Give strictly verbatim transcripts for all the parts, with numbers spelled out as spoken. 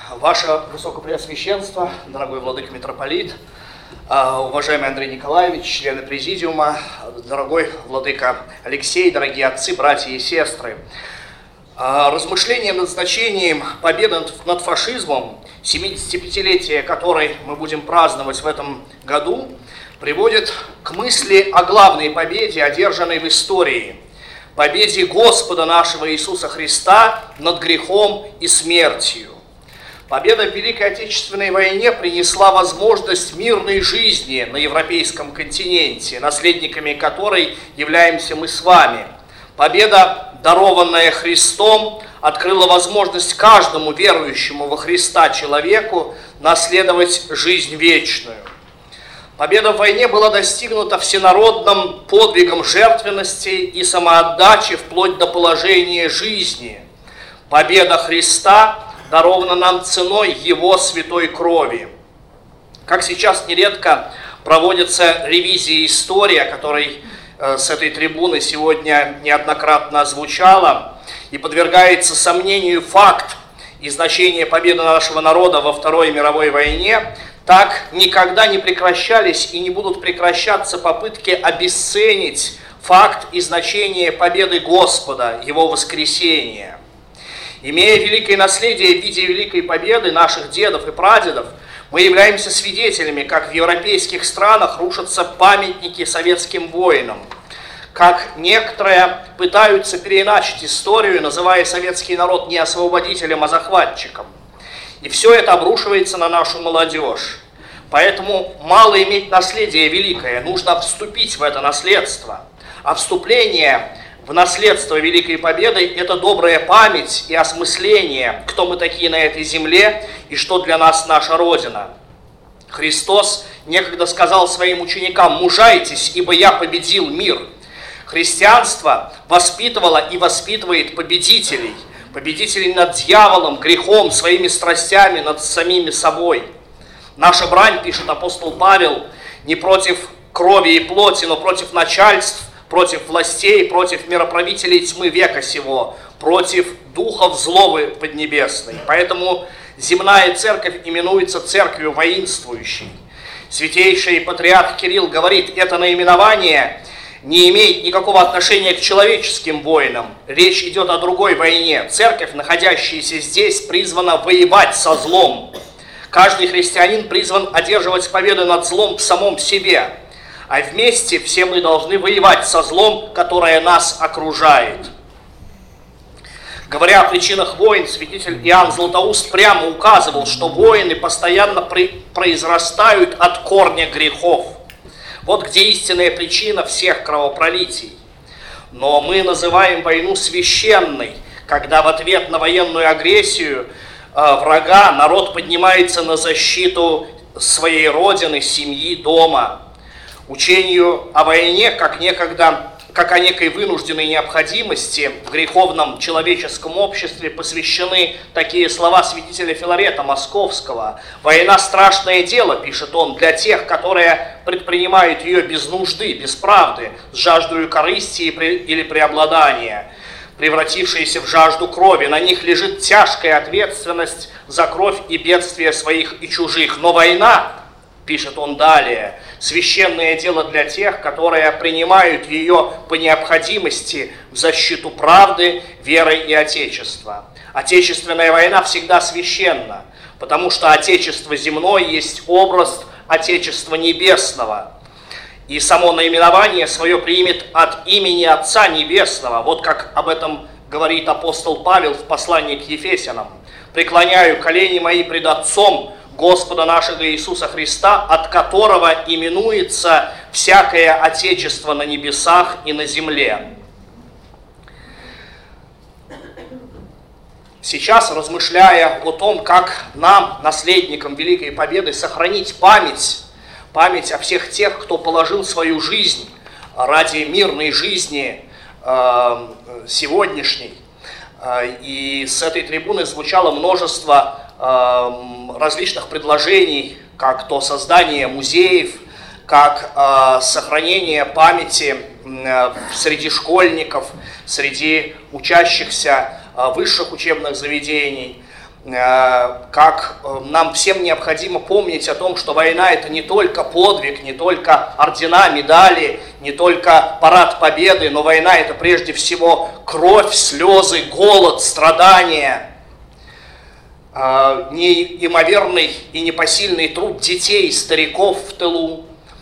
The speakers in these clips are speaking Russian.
Ваше Высокопреосвященство, дорогой владыка митрополит, уважаемый Андрей Николаевич, члены президиума, дорогой владыка Алексей, дорогие отцы, братья и сестры. Размышления над значением победы над фашизмом, семидесятипятилетие которой мы будем праздновать в этом году, приводит к мысли о главной победе, одержанной в истории, победе Господа нашего Иисуса Христа над грехом и смертью. Победа в Великой Отечественной войне принесла возможность мирной жизни на европейском континенте, наследниками которой являемся мы с вами. Победа, дарованная Христом, открыла возможность каждому верующему во Христа человеку наследовать жизнь вечную. Победа в войне была достигнута всенародным подвигом жертвенности и самоотдачи вплоть до положения жизни. Победа Христа дарована нам ценой Его святой крови. Как сейчас нередко проводится ревизия истории, о которой э, с этой трибуны сегодня неоднократно звучало, и подвергается сомнению факт и значение победы нашего народа во Второй мировой войне, так никогда не прекращались и не будут прекращаться попытки обесценить факт и значение победы Господа, Его воскресения. Имея великое наследие в виде великой победы наших дедов и прадедов, мы являемся свидетелями, как в европейских странах рушатся памятники советским воинам, как некоторые пытаются переиначить историю, называя советский народ не освободителем, а захватчиком. И все это обрушивается на нашу молодежь. Поэтому мало иметь наследие великое, нужно вступить в это наследство. А вступление в наследство Великой Победы – это добрая память и осмысление, кто мы такие на этой земле и что для нас наша Родина. Христос некогда сказал своим ученикам: «Мужайтесь, ибо я победил мир». Христианство воспитывало и воспитывает победителей, победителей над дьяволом, грехом, своими страстями, над самими собой. Наша брань, пишет апостол Павел, не против крови и плоти, но против начальств, против властей, против мироправителей тьмы века сего, против духов злобы поднебесной. Поэтому земная церковь именуется церковью воинствующей. Святейший патриарх Кирилл говорит, это наименование не имеет никакого отношения к человеческим войнам. Речь идет о другой войне. Церковь, находящаяся здесь, призвана воевать со злом. Каждый христианин призван одерживать победу над злом в самом себе. А вместе все мы должны воевать со злом, которое нас окружает. Говоря о причинах войн, святитель Иоанн Златоуст прямо указывал, что войны постоянно при... произрастают от корня грехов. Вот где истинная причина всех кровопролитий. Но мы называем войну священной, когда в ответ на военную агрессию э, врага народ поднимается на защиту своей родины, семьи, дома. Учению о войне, как некогда, как о некой вынужденной необходимости в греховном человеческом обществе, посвящены такие слова святителя Филарета Московского. «Война – страшное дело», пишет он, «для тех, которые предпринимают ее без нужды, без правды, с жаждою корысти или преобладания, превратившиеся в жажду крови. На них лежит тяжкая ответственность за кровь и бедствия своих и чужих. Но война, пишет он далее, священное дело для тех, которые принимают ее по необходимости в защиту правды, веры и Отечества. Отечественная война всегда священна, потому что Отечество земное есть образ Отечества небесного. И само наименование свое примет от имени Отца Небесного. Вот как об этом говорит апостол Павел в послании к Ефесянам. «Преклоняю колени мои пред Отцом Господа нашего Иисуса Христа, от которого именуется всякое Отечество на небесах и на земле». Сейчас, размышляя о том, как нам, наследникам Великой Победы, сохранить память, память о всех тех, кто положил свою жизнь ради мирной жизни э, сегодняшней, э, и с этой трибуны звучало множество различных предложений, как то создание музеев, как э, сохранение памяти э, среди школьников, среди учащихся э, высших учебных заведений. как нам всем необходимо помнить о том, что война — это не только подвиг, не только ордена, медали, не только парад победы, но война — это прежде всего кровь, слезы, голод, страдания, неимоверный и непосильный труд детей, стариков в тылу.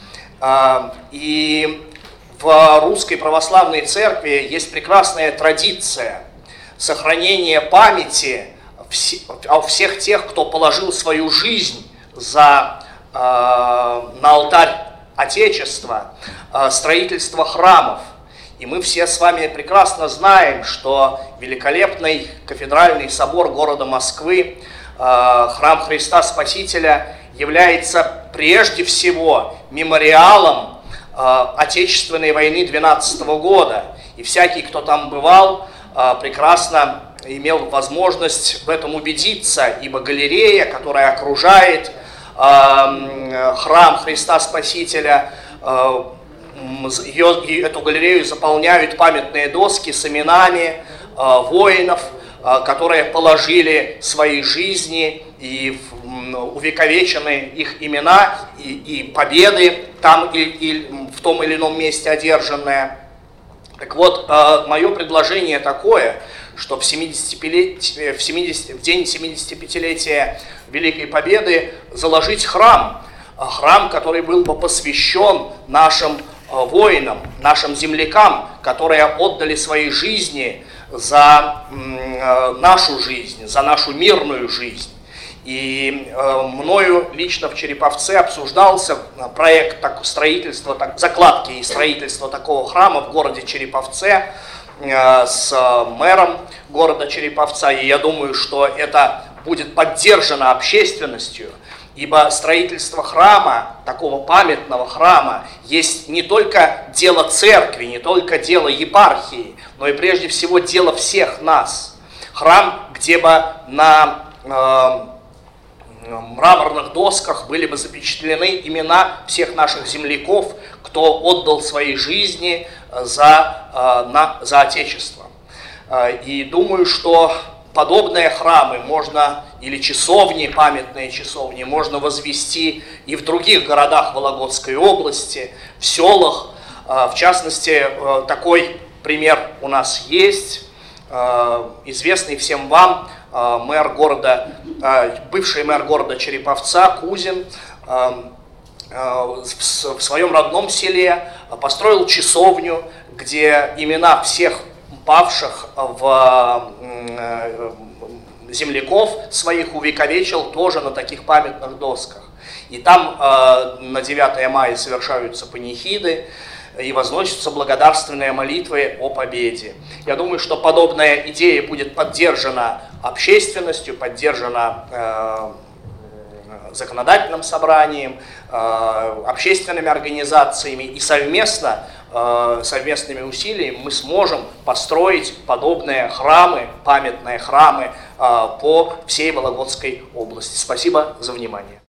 И в Русской Православной Церкви есть прекрасная традиция сохранения памяти о всех тех, кто положил свою жизнь за, э, на алтарь Отечества, э, строительство храмов. И мы все с вами прекрасно знаем, что великолепный кафедральный собор города Москвы, э, храм Христа Спасителя, является прежде всего мемориалом э, Отечественной войны двенадцатого года. И всякий, кто там бывал, э, прекрасно имел возможность в этом убедиться, ибо галерея, которая окружает э, храм Христа Спасителя, э, ее, эту галерею заполняют памятные доски с именами э, воинов, э, которые положили свои жизни, и э, увековечены их имена и, и победы там и, и в том или ином месте одержанные. Так вот, э, мое предложение такое, что в, семидесятипятилетие, в, семидесят, в день семидесятипятилетия Великой Победы заложить храм, храм, который был бы посвящен нашим воинам, нашим землякам, которые отдали свои жизни за нашу жизнь, за нашу мирную жизнь. И мною лично в Череповце обсуждался проект строительства, закладки и строительства такого храма в городе Череповце с мэром города Череповца, и я думаю, что это будет поддержано общественностью, ибо строительство храма, такого памятного храма, есть не только дело церкви, не только дело епархии, но и прежде всего дело всех нас. Храм, где бы на э, мраморных досках были бы запечатлены имена всех наших земляков, кто отдал свои жизни за, на, за Отечество. И думаю, что подобные храмы можно, или часовни, памятные часовни, можно возвести и в других городах Вологодской области, в селах. В частности, такой пример у нас есть, известный всем вам мэр города, бывший мэр города Череповца Кузин в своем родном селе построил часовню, где имена всех павших в земляков своих увековечил тоже на таких памятных досках. И там на девятое мая совершаются панихиды и возносятся благодарственные молитвы о победе. Я думаю, что подобная идея будет поддержана общественностью, поддержана законодательным собранием, общественными организациями, и совместно, совместными усилиями мы сможем построить подобные храмы, памятные храмы по всей Вологодской области. Спасибо за внимание.